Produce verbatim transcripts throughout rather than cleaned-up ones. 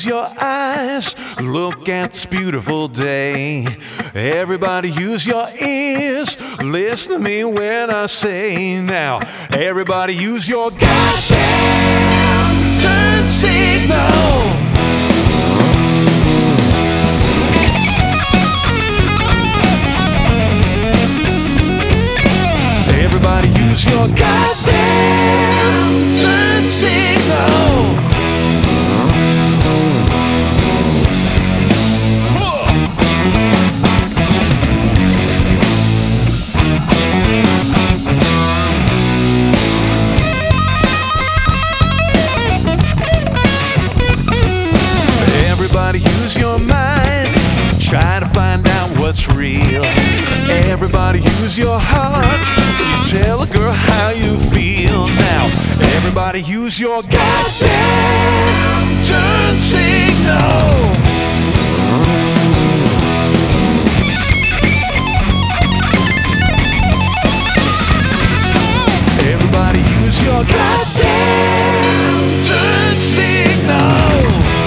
use your eyes. Look at this beautiful day. Everybody use your ears. Listen to me when I say now. Everybody use your goddamn turn signal. Everybody use your goddamn turn signal. Everybody use your mind. Try to find out what's real. Everybody use your heart. Tell a girl how you feel now. Everybody use your goddamn turn signal. Everybody use your goddamn turn signal.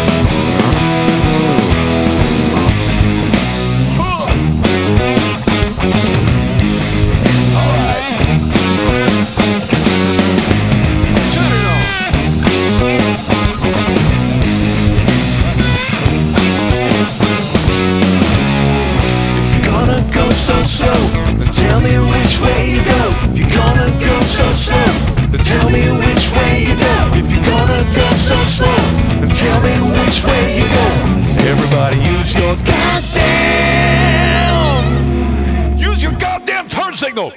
So slow, then tell me which way you go. If you're gonna go so slow, then tell me which way you go. If you're gonna go so slow, then tell me which way you go. Everybody use your goddamn Use your goddamn turn signal.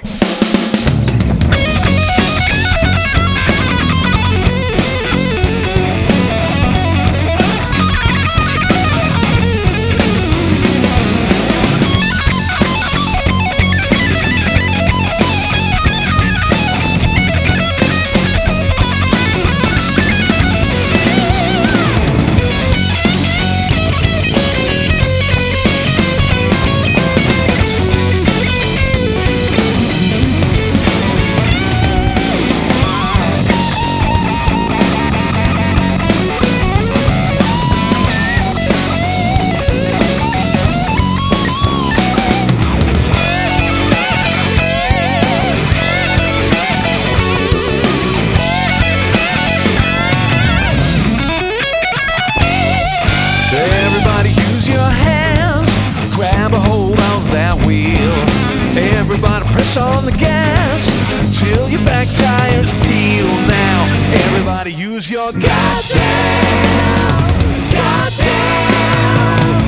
Everybody use your hands. Grab a hold of that wheel. Everybody press on the gas till your back tires peel now. Everybody use your goddamn, goddamn,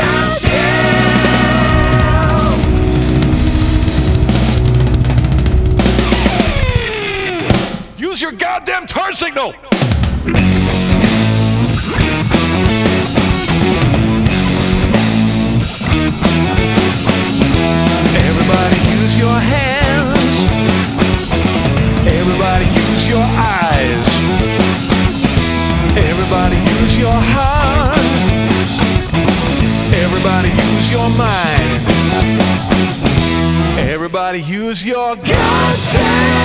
goddamn. Use your goddamn turn signal. Everybody use your hands. Everybody use your eyes. Everybody use your heart. Everybody use your mind. Everybody use your goddamn